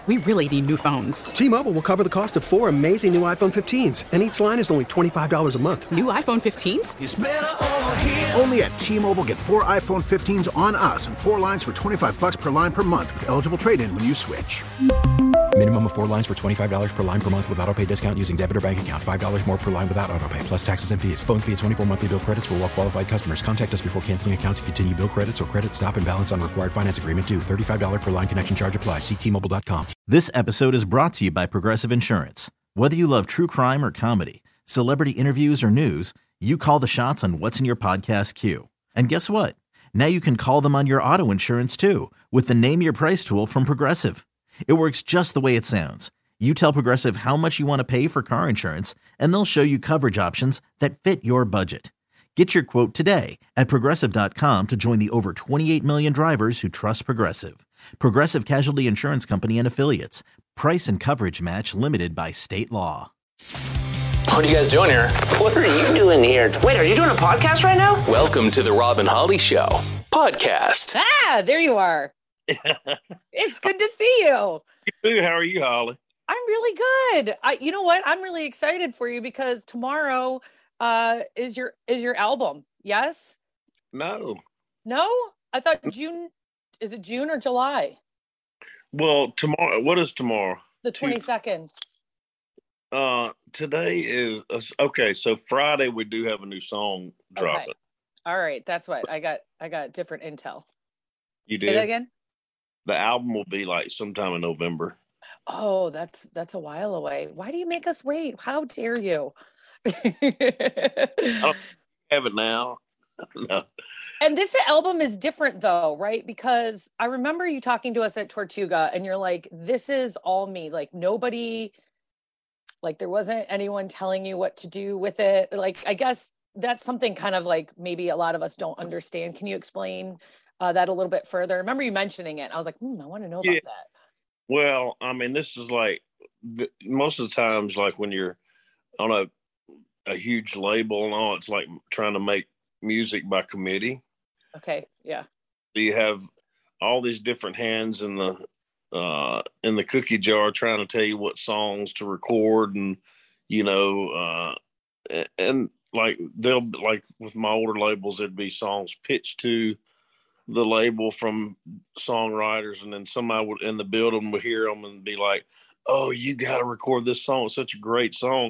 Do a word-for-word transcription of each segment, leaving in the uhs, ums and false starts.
We really need new phones. T-Mobile will cover the cost of four amazing new iPhone fifteens, and each line is only twenty-five dollars a month. New iPhone fifteens? It's better over here. Only at T-Mobile, get four iPhone fifteens on us and four lines for twenty-five bucks per line per month with eligible trade-in when you switch. Minimum of four lines for twenty-five dollars per line per month with autopay discount using debit or bank account. five dollars more per line without autopay, plus taxes and fees. Phone fee at twenty-four monthly bill credits for well qualified customers. Contact us before canceling account to continue bill credits or credit stop and balance on required finance agreement due. thirty-five dollars per line connection charge applies. See T Mobile dot com. This episode is brought to you by Progressive Insurance. Whether you love true crime or comedy, celebrity interviews or news, you call the shots on what's in your podcast queue. And guess what? Now you can call them on your auto insurance too with the Name Your Price tool from Progressive. It works just the way it sounds. You tell Progressive how much you want to pay for car insurance, and they'll show you coverage options that fit your budget. Get your quote today at Progressive dot com to join the over twenty-eight million drivers who trust Progressive. Progressive Casualty Insurance Company and Affiliates. Price and coverage match limited by state law. What are you guys doing here? What are you doing here? Wait, are you doing a podcast right now? Welcome to the Rob and Holly Show podcast. Ah, there you are. It's good to see you. You too. How are you, Holly? I'm really good. I, you know what? I'm really excited for you because tomorrow uh, is your is your album. Yes? No. No? I thought June. Is it June or July? Well, tomorrow. What is tomorrow? The twenty-second. Uh, today is uh, okay. So Friday we do have a new song dropping. Okay. All right, that's what I got. I got different intel. You Say did that again? The album will be like sometime in November. Oh, that's that's a while away. Why do you make us wait? How dare you? I don't have it now. No. And this album is different though, right? Because I remember you talking to us at Tortuga and you're like, this is all me. Like nobody, like there wasn't anyone telling you what to do with it. Like, I guess that's something kind of like maybe a lot of us don't understand. Can you explain uh, that a little bit further? I remember you mentioning it. I was like, hmm, I want to know yeah. about that. Well, I mean, this is like the, most of the times, like when you're on a, a huge label and all, it's like trying to make music by committee. Okay. Yeah. So you have all these different hands in the uh, in the cookie jar trying to tell you what songs to record, and you know, uh, and, and like they'll like with my older labels, there'd be songs pitched to the label from songwriters, and then somebody would in the building would hear them and be like, "Oh, you got to record this song. It's such a great song."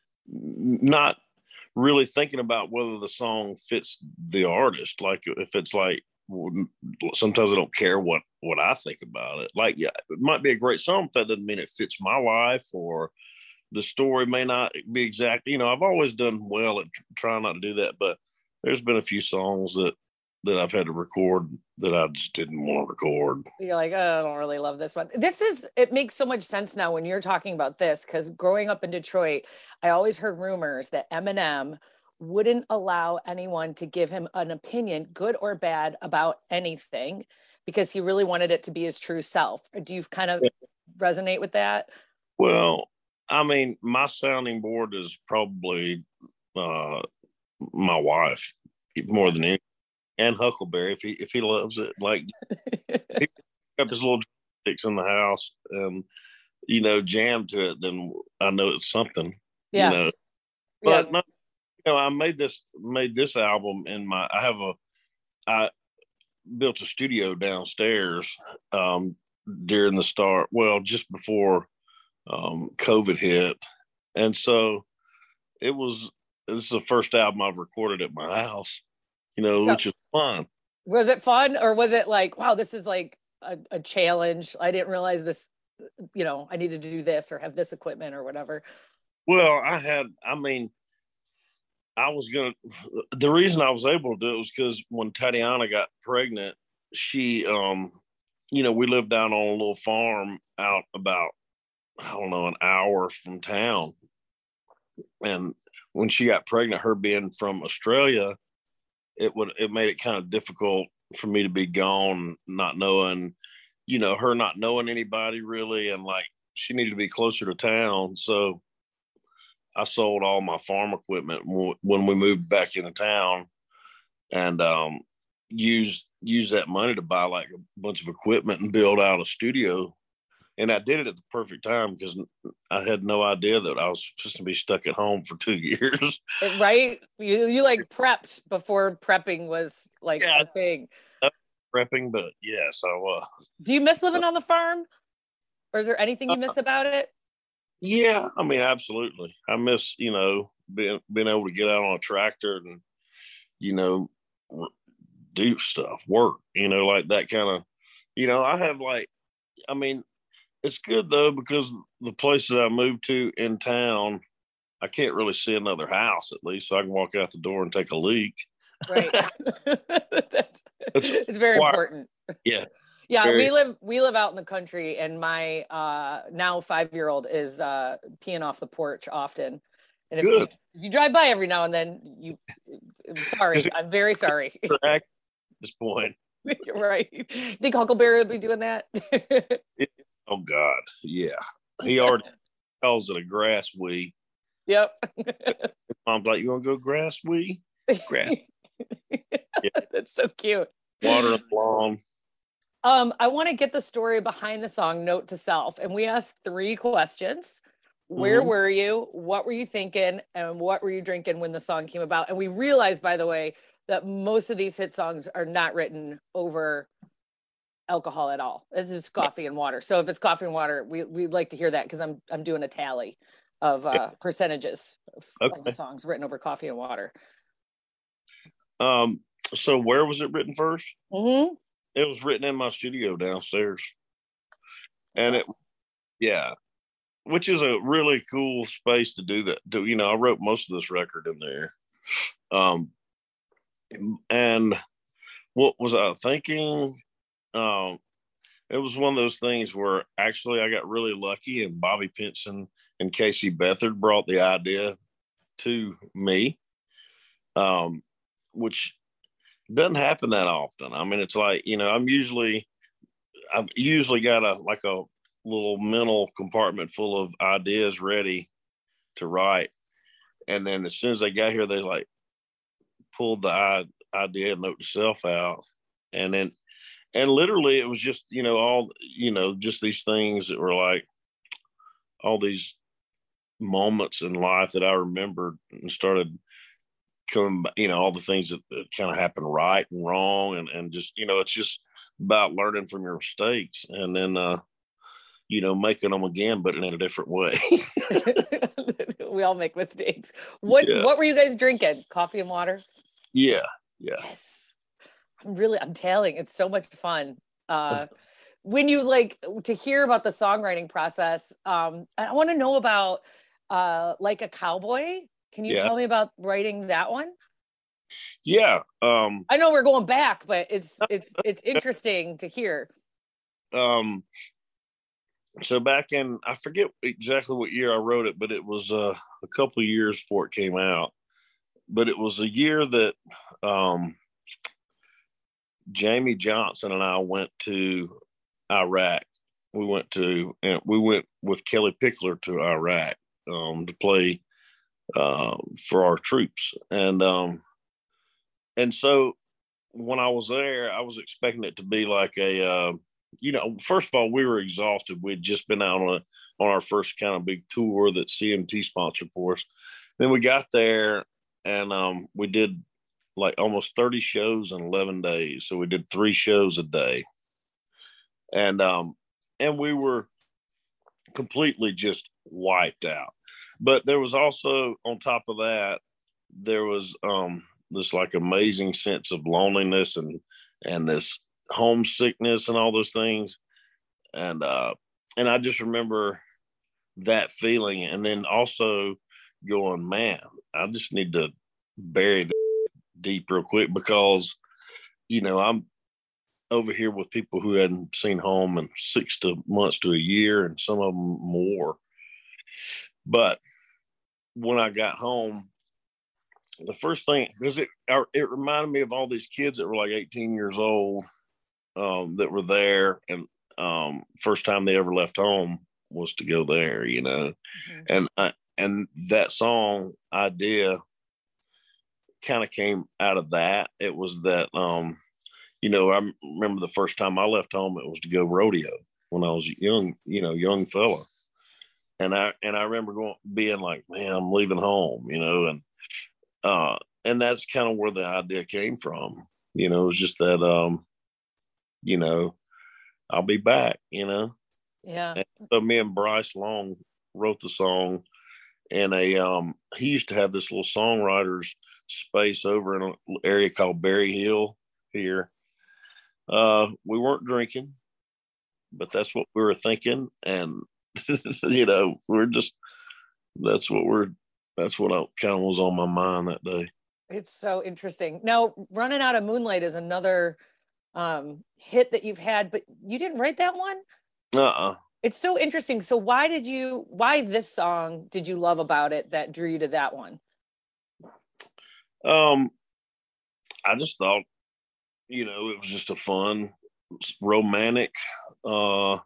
Not really thinking about whether the song fits the artist. Like if it's like, sometimes I don't care what, what I think about it. Like, yeah, it might be a great song, but that doesn't mean it fits my life, or the story may not be exact. You know, I've always done well at trying not to do that, but there's been a few songs that, that I've had to record that I just didn't want to record. You're like, oh, I don't really love this one. This is, it makes so much sense now when you're talking about this, because growing up in Detroit, I always heard rumors that Eminem wouldn't allow anyone to give him an opinion, good or bad, about anything, because he really wanted it to be his true self. Do you kind of resonate with that? Well, I mean, my sounding board is probably uh, my wife more than anything. And Huckleberry, if he if he loves it, like he pick up his little sticks in the house and you know jam to it, then I know it's something. Yeah. You know, but yeah. no, you know, I made this made this album in my. I have a I built a studio downstairs um, during the start. Well, just before um, COVID hit, and so it was. This is the first album I've recorded at my house. You know, so, which is fun. Was it fun, or was it like, wow, this is like a, a challenge? I didn't realize this, you know, I needed to do this or have this equipment or whatever. Well, I had, I mean, I was going to, the reason I was able to do it was because when Tatiana got pregnant, she, um, you know, we lived down on a little farm out about, I don't know, an hour from town. And when she got pregnant, her being from Australia, it would it made it kind of difficult for me to be gone, not knowing, you know, her not knowing anybody really, and like she needed to be closer to town. So I sold all my farm equipment when we moved back into town, and um, used used that money to buy like a bunch of equipment and build out a studio and I did it at the perfect time because I had no idea that I was supposed to be stuck at home for two years. Right? You you like prepped before prepping was like yeah, a thing. Prepping, but yeah. So, uh, do you miss living on the farm, or is there anything you miss uh, about it? Yeah, I mean, absolutely. I miss you know being being able to get out on a tractor and you know do stuff, work. You know, like that kind of. You know, I have like, I mean. It's good though because the place that I moved to in town, I can't really see another house at least, so I can walk out the door and take a leak. Right. That's, it's very why, important. Yeah. Yeah. Very, we live we live out in the country, and my uh, now five year old is uh, peeing off the porch often. And if you, if you drive by every now and then, you, I'm sorry, I'm very sorry. At this point. Right. Think Huckleberry would be doing that? Oh God, yeah. He already calls it a grass wee. Yep. His mom's like, "You want to go grass wee?" Grass. Yeah. That's so cute. Water and lawn. Um, I want to get the story behind the song "Note to Self," and we asked three questions. Where mm-hmm. were you? What were you thinking? And what were you drinking when the song came about? And we realized, by the way, that most of these hit songs are not written over alcohol at all. It's just coffee and water. So if it's coffee and water, we we'd like to hear that because I'm I'm doing a tally of uh, yeah. percentages of, okay. of the songs written over coffee and water. Um. So where was it written first? Mm-hmm. It was written in my studio downstairs, and it, yeah, which is a really cool space to do that. Do you know? I wrote most of this record in there. Um. And what was I thinking? Um, it was one of those things where actually I got really lucky, and Bobby Pinson and Casey Beathard brought the idea to me, um, which doesn't happen that often. I mean, it's like, you know, I'm usually, I've usually got a, like a little mental compartment full of ideas ready to write. And then as soon as they got here, they like pulled the idea and Note to Self out. And then, and literally it was just, you know, all, you know, just these things that were like all these moments in life that I remembered and started coming, you know, all the things that, that kind of happened right and wrong. And, and just, you know, it's just about learning from your mistakes and then, uh, you know, making them again, but in a different way. We all make mistakes. What, yeah. what were you guys drinking? Coffee and water? Yeah. Yeah. Yes. I'm really, I'm telling, it's so much fun. Uh, when you like to hear about the songwriting process, um, I want to know about uh, Like a Cowboy. Can you yeah. tell me about writing that one? Yeah. Um, I know we're going back, but it's, it's, it's interesting to hear. Um, so back in, I forget exactly what year I wrote it, but it was uh, a couple of years before it came out. But it was a year that um, Jamie Johnson and I went to Iraq. We went to, and we went with Kelly Pickler to Iraq um, to play uh, for our troops. And, um, and so when I was there, I was expecting it to be like a, uh, you know, first of all, we were exhausted. We'd just been out on a, on our first kind of big tour that C M T sponsored for us. Then we got there and um, we did like almost thirty shows in eleven days. So we did three shows a day. And, um, and we were completely just wiped out. But there was also, on top of that, there was um, this like amazing sense of loneliness and, and this homesickness and all those things. And, uh, and I just remember that feeling. And then also going, man, I just need to bury the deep real quick because, you know, I'm over here with people who hadn't seen home in six to months to a year and some of them more. But when I got home, the first thing, because it, it reminded me of all these kids that were like eighteen years old um, that were there. And um, first time they ever left home was to go there, you know. Mm-hmm. And I, and that song idea kind of came out of that. It was that, um, you know, I remember the first time I left home, it was to go rodeo. when I was young, you know, young fella. And I and I remember going being like, man, I'm leaving home, you know, and uh and that's kind of where the idea came from. You know, it was just that um, you know, I'll be back, you know. Yeah. And so me and Bryce Long wrote the song, and a um he used to have this little songwriters space over in an area called Berry Hill here. Uh we weren't drinking, but that's what we were thinking, and you know, we're just that's what we're that's what I kind of was on my mind that day. It's so interesting. Now, Running Out of Moonlight is another um hit that you've had, but you didn't write that one? Uh-uh. It's so interesting. So why did you why this song did you love about it that drew you to that one? Um I just thought, you know, it was just a fun, romantic uh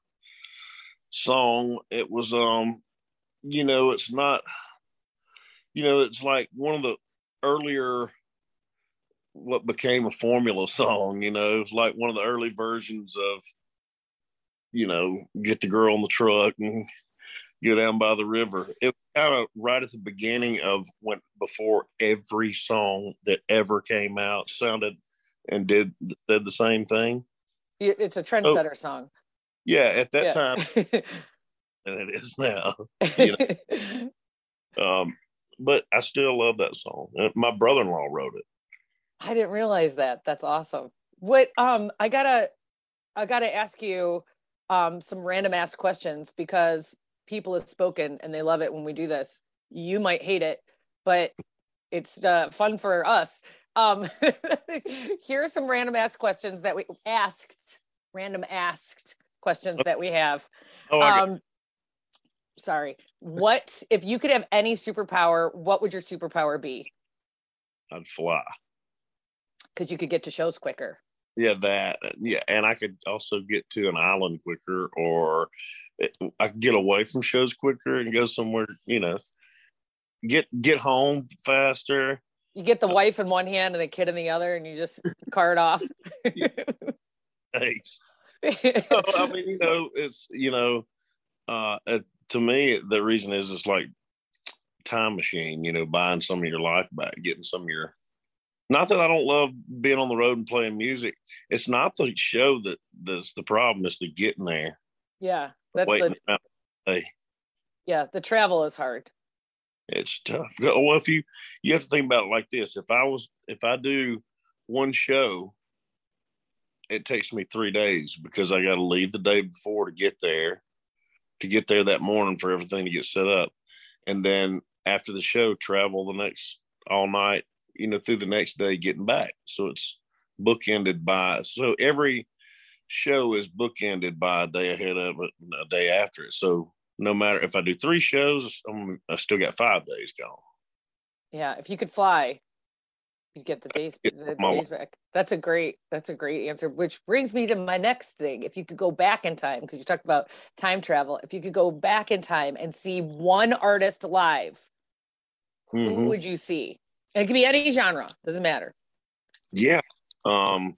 song. It was um you know, it's not, you know, it's like one of the earlier what became a formula song, you know. It's like one of the early versions of, you know, get the girl in the truck and go down by the river. It was kind of right at the beginning of when before every song that ever came out sounded and did did the same thing. It's a trendsetter oh, song. Yeah, at that yeah. time, and it is now. You know? um, but I still love that song. My brother-in-law wrote it. I didn't realize that. That's awesome. What um, I gotta, I gotta ask you um some random ass questions because people have spoken and they love it when we do this. You might hate it, but it's uh, fun for us. Um, here are some random ass questions that we asked, random asked questions that we have. Oh, I um, sorry. What, if you could have any superpower, what would your superpower be? I'd fly. Because you could get to shows quicker. Yeah, that. Yeah, and I could also get to an island quicker, or I could get away from shows quicker and go somewhere, you know, get get home faster. You get the wife in one hand and the kid in the other, and you just cart off. Thanks. So, I mean, you know, it's, you know, uh, uh, to me, the reason is it's like time machine, you know, buying some of your life back, getting some of your, not that I don't love being on the road and playing music. It's not the show that that's the problem. It's the getting there. Yeah. That's Waiting the, hey. Yeah. The travel is hard. It's tough. Well, if you, you have to think about it like this. If I was, if I do one show, it takes me three days because I got to leave the day before to get there, to get there that morning for everything to get set up. And then after the show, travel the next all night, you know, through the next day getting back. So it's bookended by, so every show is bookended by a day ahead of it and a day after it. So no matter if I do three shows, I'm, I still got five days gone. Yeah. If you could fly, you get the days, the, the days back. That's a great, that's a great answer, which brings me to my next thing. If you could go back in time, because you talked about time travel, if you could go back in time and see one artist live, mm-hmm. who would you see? And it could be any genre, doesn't matter. Yeah. Um,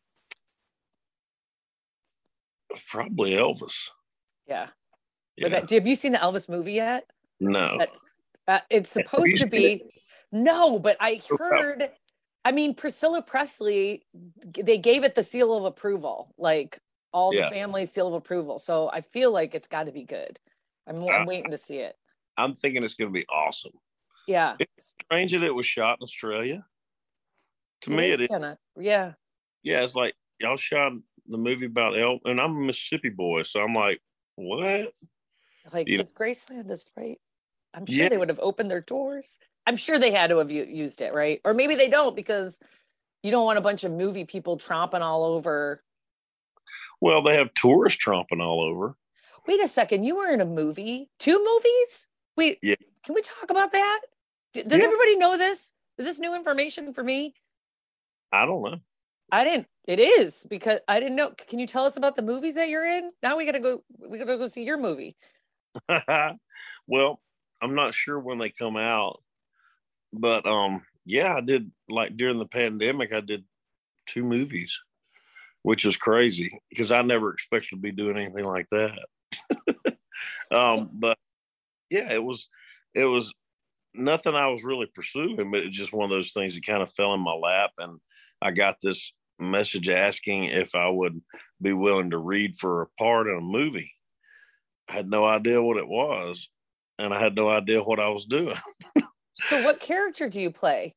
probably Elvis. Yeah. yeah. That, have you seen the Elvis movie yet? No. That's, uh, it's supposed to be. No, but I heard, I mean, Priscilla Presley, they gave it the seal of approval, like all yeah. the family's seal of approval. So I feel like it's got to be good. I'm, I'm waiting to see it. I'm thinking it's going to be awesome. Yeah. It's strange that it was shot in Australia. To it me, is it kinda, is. Yeah. Yeah, it's like y'all shot the movie about El, and I'm a Mississippi boy, so I'm like, what? Like, you if know? Graceland is right, I'm sure yeah. they would have opened their doors. I'm sure they had to have used it, right? Or maybe they don't because you don't want a bunch of movie people tromping all over. Well, they have tourists tromping all over. Wait a second, you were in a movie? Two movies? Wait, yeah. Can we talk about that? Does yeah. everybody know this? Is this new information for me? I don't know. I didn't. It is because I didn't know. Can you tell us about the movies that you're in? Now we got to go. We got to go see your movie. Well, I'm not sure when they come out, but um, yeah, I did like during the pandemic. I did two movies. which is crazy because I never expected to be doing anything like that. um, but yeah, it was, it was nothing I was really pursuing, but it's just one of those things that kind of fell in my lap. And I got this message asking if I would be willing to read for a part in a movie. I had no idea what it was, and I had no idea what I was doing. So what character do you play?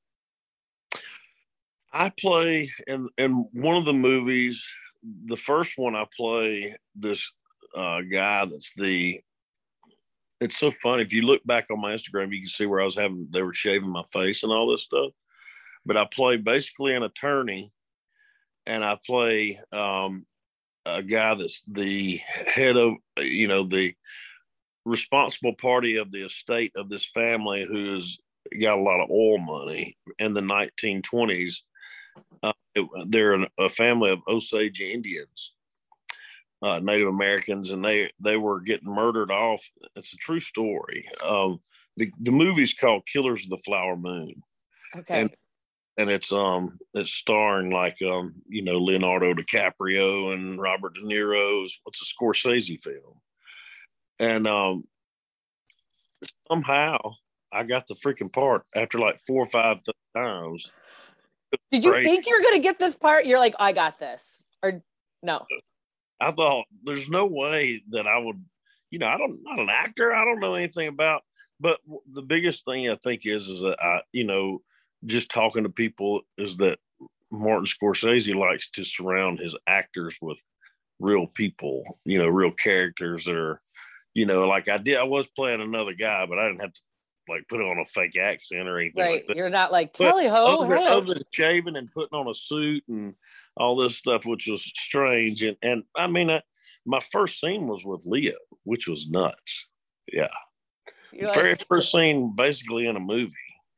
I play in, in one of the movies, the first one I play this uh, guy that's the, it's so funny. If you look back on my Instagram, you can see where I was having, they were shaving my face and all this stuff. But I play basically an attorney, and I play um, a guy that's the head of, you know, the responsible party of the estate of this family who's got a lot of oil money in the nineteen twenties. Uh, it, they're an, a family of Osage Indians, uh, Native Americans, and they, they were getting murdered off. It's a true story. Um, the, the movie's called Killers of the Flower Moon. Okay. And, and it's um it's starring like um you know Leonardo DiCaprio and Robert De Niro. It's a Scorsese film, and um somehow I got the freaking part after like four or five th- times. Did you Crazy. think you were going to get this part? You're like, I got this, or no? I thought there's no way that I would, you know, I don't, not an actor. I don't know anything about, but the biggest thing I think is, is that I, you know, just talking to people is that Martin Scorsese likes to surround his actors with real people, you know, real characters that are, you know, like I did, I was playing another guy, but I didn't have to like put on a fake accent or anything Right. like that. You're not like, But tally ho, other, hello. other than shaving and putting on a suit and all this stuff, which was strange. And, and I mean, I, my first scene was with Leo, which was nuts. Yeah. You're Very like, first scene basically in a movie.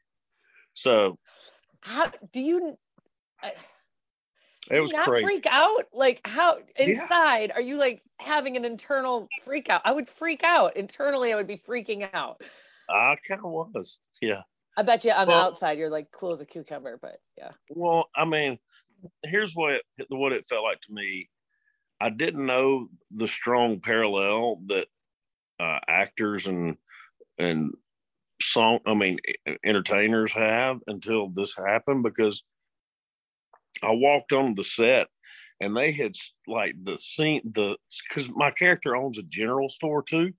So how do you, uh, it was not crazy. freak out? Like how inside yeah. are you like having an internal freak out? I would freak out internally. I would be freaking out. I kind of was. Yeah. I bet you on well, the outside, you're like cool as a cucumber, but yeah. Well, I mean, here's what it, what it felt like to me. I didn't know the strong parallel that uh, actors and, and song, I mean, entertainers have until this happened, because I walked on the set and they had like the scene, the, cause my character owns a general store too.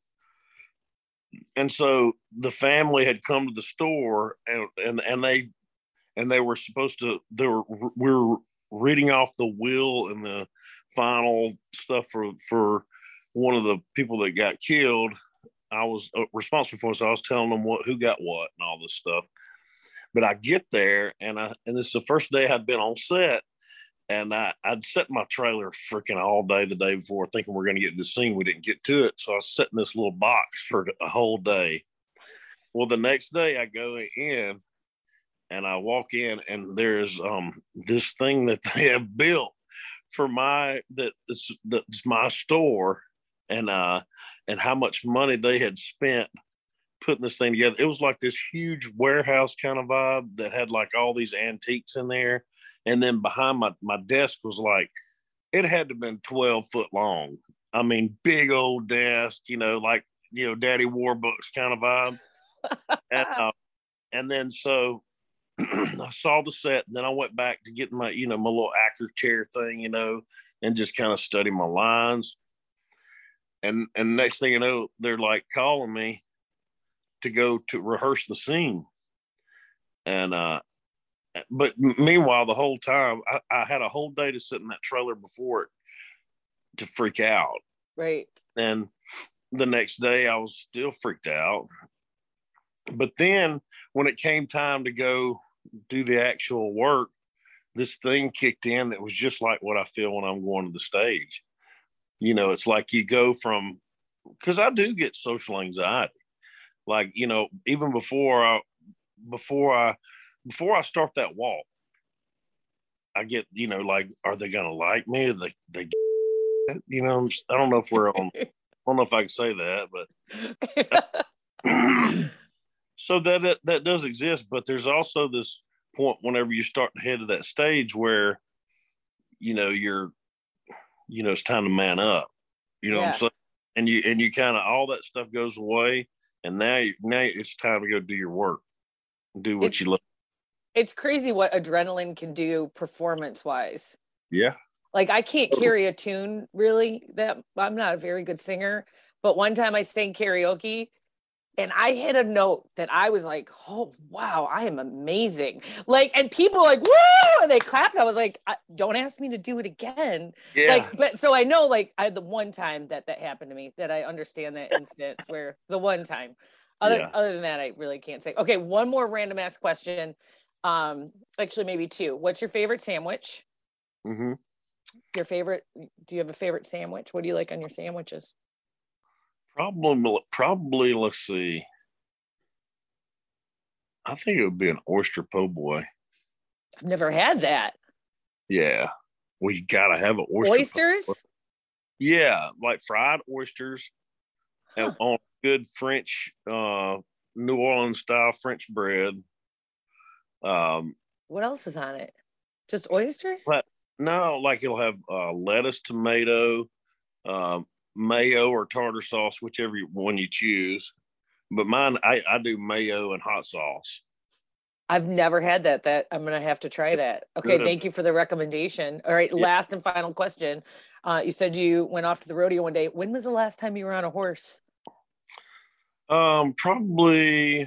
And so the family had come to the store and, and, and they, and they were supposed to, they were, we were reading off the will and the final stuff for, for one of the people that got killed. I was responsible for, so I was telling them what, who got what and all this stuff. But I get there and I, and this is the first day I'd been on set, and I, I'd set my trailer freaking all day the day before thinking we're going to get this scene. We didn't get to it. So I was sitting in this little box for a whole day. Well, the next day I go in and I walk in and there's um, this thing that they have built for my, that that's, that's my store, and, uh, and how much money they had spent putting this thing together. It was like this huge warehouse kind of vibe that had like all these antiques in there. And then behind my, my desk was like, it had to have been twelve foot long. I mean, big old desk, you know, like, you know, Daddy Warbucks kind of vibe. and, uh, and then so I saw the set, and then I went back to get my, you know, my little actor chair thing, you know, and just kind of study my lines. And, and next thing you know, they're like calling me to go to rehearse the scene. And, uh, but meanwhile, the whole time I, I had a whole day to sit in that trailer before it to freak out. Right. And the next day I was still freaked out. But then when it came time to go do the actual work, this thing kicked in that was just like what I feel when I'm going to the stage. You know, it's like you go from, because I do get social anxiety. Like, you know, even before I, before I, before I start that walk, I get, you know, like, are they going to like me? Are they, they, you know, I don't know if we're on, I don't know if I can say that, but so that, that, that does exist. But there's also this point whenever you start to head to that stage where, you know, you're, you know, it's time to man up. You know Yeah. what I'm saying? And you and you kind of all that stuff goes away, and now you, now it's time to go do your work, do what It's- you love. It's crazy what adrenaline can do performance wise. Yeah. Like I can't carry a tune really. That I'm not a very good singer, but one time I sang karaoke and I hit a note that I was like, "Oh wow, I am amazing!" Like, and people were like, "Woo!" and they clapped. I was like, I, "Don't ask me to do it again." Yeah. Like, but so I know, like, I had the one time that that happened to me that I understand that instance where the one time. Other Yeah. other than that, I really can't say. Okay, one more random ass question. Um, actually, maybe two. What's your favorite sandwich? Mm-hmm. Your favorite? Do you have a favorite sandwich? What do you like on your sandwiches? Probably, probably. Let's see. I think it would be an oyster po' boy. I've never had that. Yeah, we gotta have an oyster. Oysters? Po' boy. Yeah, like fried oysters, Huh. and on good French, uh, New Orleans style French bread. Um, What else is on it? Just oysters? but no, like it'll have uh, lettuce, tomato, um, mayo, or tartar sauce, whichever you, one you choose. But mine, I, I do mayo and hot sauce. I've never had that. That I'm gonna have to try that. Okay, Good. thank you for the recommendation. All right, Yeah. last and final question. Uh, you said you went off to the rodeo one day. When was the last time you were on a horse? Um, probably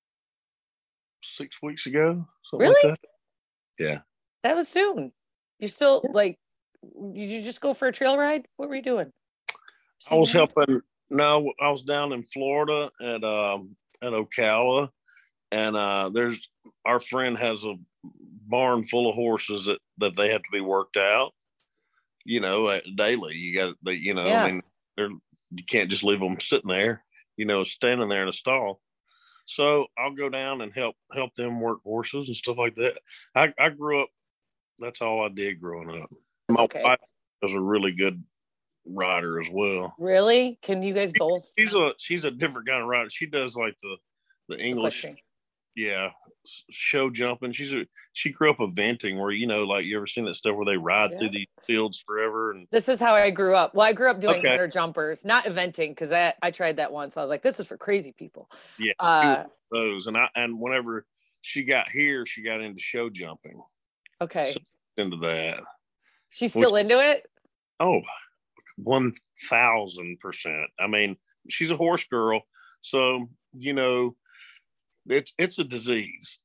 six weeks ago. Something Really? like that. Yeah. That was soon. You're still like, did you just go for a trail ride? What were you doing? I was helping. No, I was down in Florida at um at Ocala, and uh, there's our friend has a barn full of horses that that they have to be worked out. You know, uh, daily. You got the you know, Yeah. I mean, they're you can't just leave them sitting there. You know, standing there in a stall. So I'll go down and help help them work horses and stuff like that. I, I grew up. That's all I did growing up. My Okay. wife was a really good rider as well. Really? Can you guys both? She's a she's a different kind of rider. She does like the the English, Equestrian. yeah, s- show jumping. She's a she grew up eventing where you know like you ever seen that stuff where they ride Yeah. through these fields forever and This is how I grew up. Well, I grew up doing Okay. hunter jumpers, not eventing, because that I tried that once. I was like, this is for crazy people. yeah Uh, those and I and whenever she got here she got into show jumping okay. So- into that. She's still into it? Oh, one thousand percent. I mean, she's a horse girl, so you know, it's it's a disease,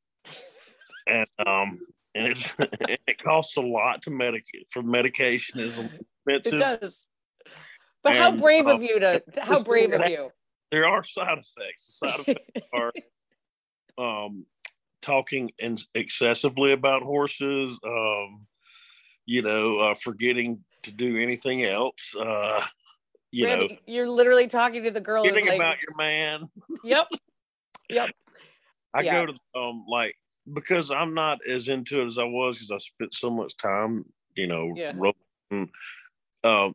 and um, and it's it costs a lot to medicate for medication is It expensive. does. But how And, brave uh, of you to how just brave of that- you. There are side effects. The side effects are um, talking in excessively about horses. Um, you know, uh, forgetting to do anything else. Uh, you know, Randy, you're literally talking to the girl who's forgetting like, about your man. yep, yep. I Yeah. go to um like because I'm not as into it as I was because I spent so much time, you know, Yeah. roping. Um,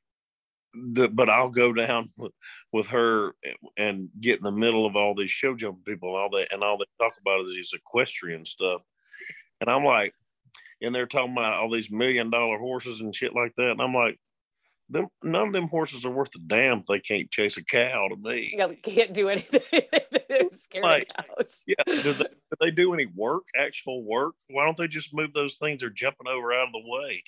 the, but I'll go down with, with her and get in the middle of all these show jumping people and all that, and all they talk about is these equestrian stuff, and I'm like, and they're talking about all these million dollar horses and shit like that, and I'm like, them none of them horses are worth a damn if they can't chase a cow to me. You can't do anything. They're scared Like, of cows. Yeah, do they, do they do any work, actual work? Why don't they just move those things they're jumping over out of the way?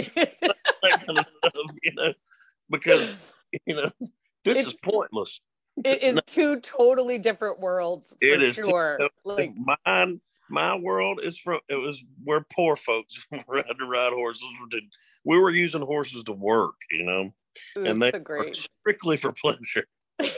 That kind of stuff, you know, because you know this It's- is pointless. It is two totally different worlds for It is too- sure. Like, Mine, my world is from it was where poor folks had to ride horses. We were using horses to work, you know, and they it's so are great. strictly for pleasure.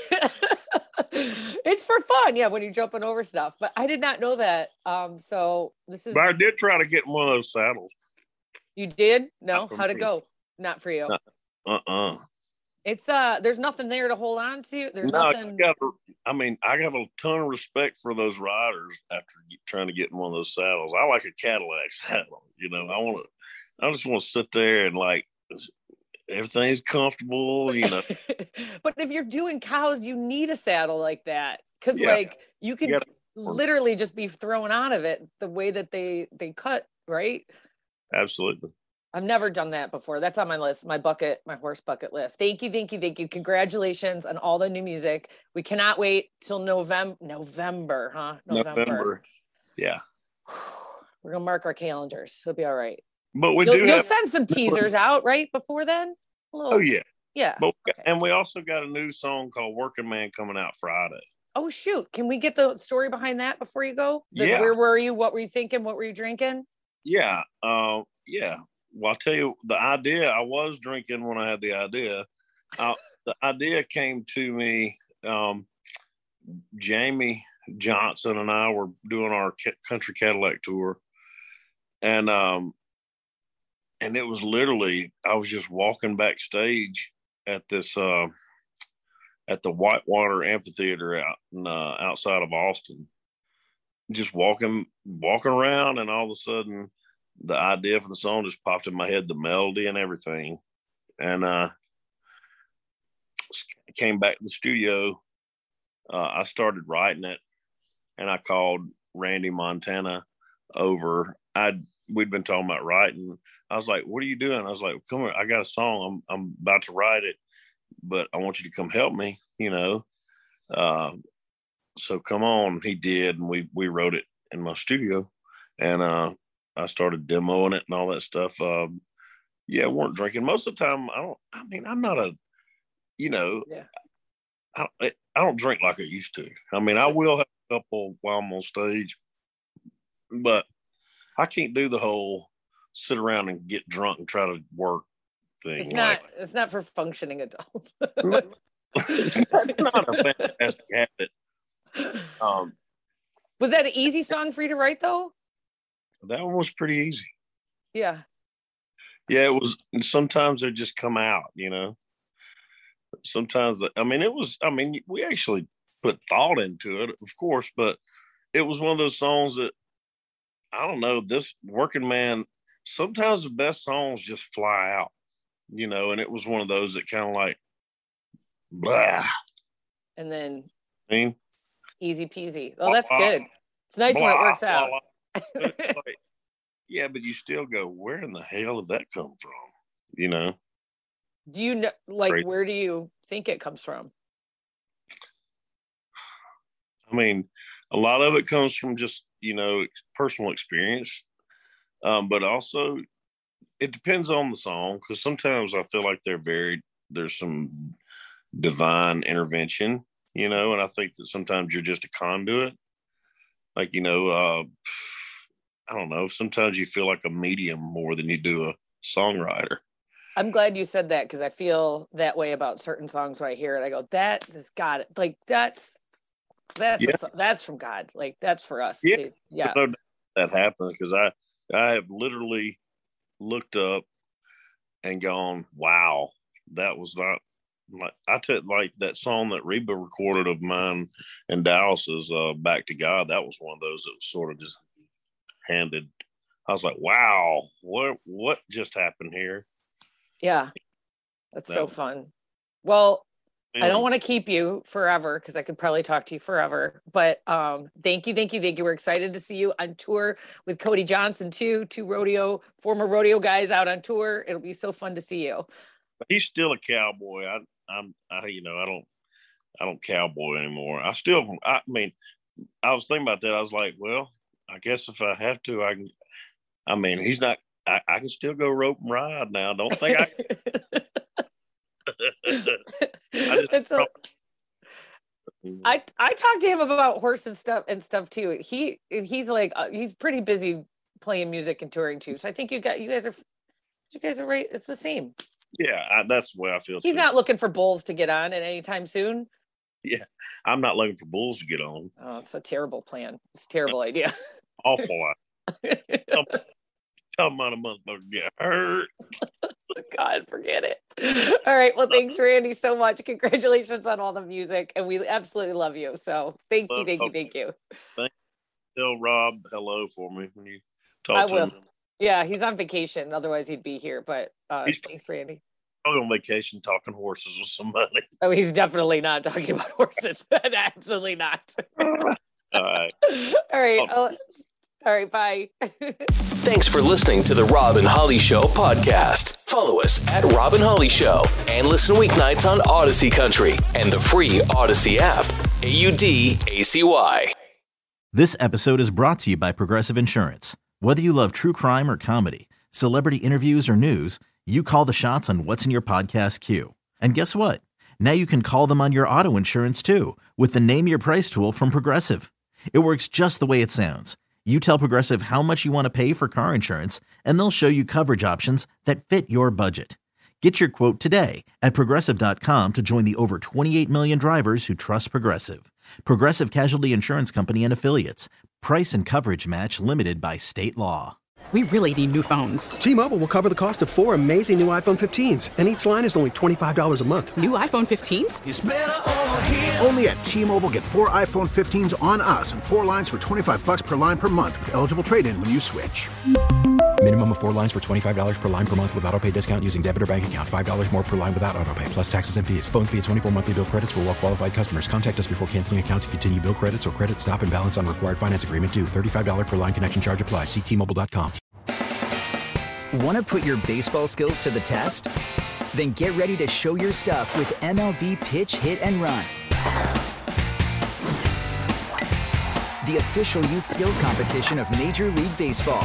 It's for fun, yeah, when you're jumping over stuff. But I did not know that. Um, so this is But I did try to get in one of those saddles. you did? No, Not for how'd it me. go? Not for you. No. Uh-uh. It's uh there's nothing there to hold on to. There's No, nothing. you gotta, I mean, I have a ton of respect for those riders after get- trying to get in one of those saddles. I like a Cadillac saddle, you know. I want to, I just want to sit there and like everything's comfortable, you know. But if you're doing cows, you need a saddle like that because Yeah. like you can gotta- literally just be thrown out of it the way that they they cut, right? Absolutely. I've never done that before. That's on my list, my bucket, my horse bucket list. Thank you, thank you, thank you. Congratulations on all the new music. We cannot wait till November. November, huh? November. November. Yeah. We're gonna mark our calendars. It'll be all right. But we you'll, do. You'll have- send some teasers out right before then. Little, oh yeah, yeah. But, okay. And we also got a new song called "Working Man" coming out Friday. Oh shoot! Can we get the story behind that before you go? The, yeah. Where were you? What were you thinking? What were you drinking? Yeah. Uh, yeah. Well, I'll tell you the idea. I was drinking when I had the idea. Uh, the idea came to me. Um, Jamie Johnson and I were doing our country Cadillac tour, and um, and it was literally I was just walking backstage at this uh, at the Whitewater Amphitheater out in, uh, outside of Austin, just walking walking around, and all of a sudden the idea for the song just popped in my head, the melody and everything, and uh, came back to the studio. Uh, I started writing it, and I called Randy Montana over. I'd we'd been talking about writing. I was like, "What are you doing?" I was like, "Come here, I got a song. I'm I'm about to write it, but I want you to come help me." You know, uh, so come on. He did, and we we wrote it in my studio, and uh, I started demoing it and all that stuff. Um, yeah, weren't drinking most of the time. I don't. I mean, I'm not a, you know. Yeah. I, I don't drink like I used to. I mean, I will have a couple while I'm on stage, but I can't do the whole sit around and get drunk and try to work thing. It's not. Like, it's not for functioning adults. it's not a fantastic habit. Um, was that an easy song for you to write, though? That one was pretty easy. Yeah. Yeah, it was. And sometimes they just come out, you know. Sometimes, I mean, it was, I mean, we actually put thought into it, of course, but it was one of those songs that, I don't know, this Working Man, sometimes the best songs just fly out, you know, and it was one of those that kind of like, blah. And then, I mean, easy peasy. Oh, that's good. It's nice blah, when it works blah, out. Blah. It's like, yeah, but you still go, where in the hell did that come from? You know? Do you know, like, Great. Where do you think it comes from? I mean, a lot of it comes from just, you know, personal experience. Um, but also it depends on the song, because sometimes I feel like they're very, there's some divine intervention, you know, and I think that sometimes you're just a conduit. Like, you know, uh, I don't know, sometimes you feel like a medium more than you do a songwriter. I'm glad you said that, because I feel that way about certain songs when I hear it. I go, that has got it. Like, that's that's Yeah. a, that's from God. Like, that's for us. Yeah, Dude. Yeah. No doubt that happened, because I I have literally looked up and gone, wow, that was not like I took like that song that Reba recorded of mine and Dallas's uh, "Back to God." That was one of those that was sort of just handed. I was like, wow, what what just happened here? Yeah. That's That so was- fun. Well, I Man. don't want to keep you forever, because I could probably talk to you forever. But um, thank you, thank you, thank you. We're excited to see you on tour with Cody Johnson too. Two rodeo, former rodeo guys out on tour. It'll be so fun to see you. He's still a cowboy. I, I'm, I, you know, I don't, I don't cowboy anymore. I still, I mean, I was thinking about that. I was like, well, I guess if I have to, I can. I mean, he's not. I, I can still go rope and ride now. Don't think I. I just It's a- I I talked to him about horses stuff and stuff too. He he's like uh, he's pretty busy playing music and touring too. So I think you got you guys are you guys are right. It's the same. Yeah, I, that's the way I feel. He's too. not looking for bulls to get on at any time soon. Yeah, I'm not looking for bulls to get on. Oh, it's a terrible plan. It's a terrible idea. Awful. Tell, tell them a motherfucker get hurt. God, forget it. All right. Well, thanks, Randy, so much. Congratulations on all the music, and we absolutely love you. So thank you, thank you, thank you. Tell Rob hello for me when you talk I to will. him. Yeah, he's on vacation. Otherwise, he'd be here. But uh, He's- thanks, Randy. I'm on vacation talking horses with somebody. Oh, he's definitely not talking about horses. Absolutely not. All right. All right. Oh. I'll, All right, bye. Thanks for listening to the Rob and Holly Show podcast. Follow us at Rob and Holly Show and listen weeknights on Odyssey Country and the free Odyssey app. A U D A C Y. This episode is brought to you by Progressive Insurance. Whether you love true crime or comedy, celebrity interviews or news, you call the shots on what's in your podcast queue. And guess what? Now you can call them on your auto insurance too with the Name Your Price tool from Progressive. It works just the way it sounds. You tell Progressive how much you want to pay for car insurance, and they'll show you coverage options that fit your budget. Get your quote today at Progressive dot com to join the over twenty-eight million drivers who trust Progressive. Progressive Casualty Insurance Company and Affiliates. Price and coverage match limited by state law. We really need new phones. T-Mobile will cover the cost of four amazing new iPhone fifteens, and each line is only twenty-five dollars a month. New iPhone fifteens? It's better over here. Only at T-Mobile, get four iPhone fifteens on us and four lines for twenty-five bucks per line per month with eligible trade-in when you switch. Minimum of four lines for twenty-five dollars per line per month with autopay discount using debit or bank account. five dollars more per line without autopay, plus taxes and fees. Phone fee at twenty-four monthly bill credits for well-qualified customers. Contact us before canceling account to continue bill credits or credit stop and balance on required finance agreement due. thirty-five dollars per line connection charge applies. See T Mobile dot com. Want to put your baseball skills to the test? Then get ready to show your stuff with M L B Pitch, Hit, and Run. The official youth skills competition of Major League Baseball.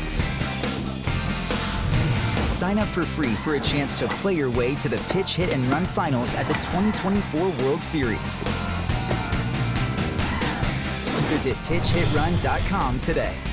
Sign up for free for a chance to play your way to the Pitch, Hit, and Run finals at the twenty twenty-four World Series. Visit pitch hit run dot com today.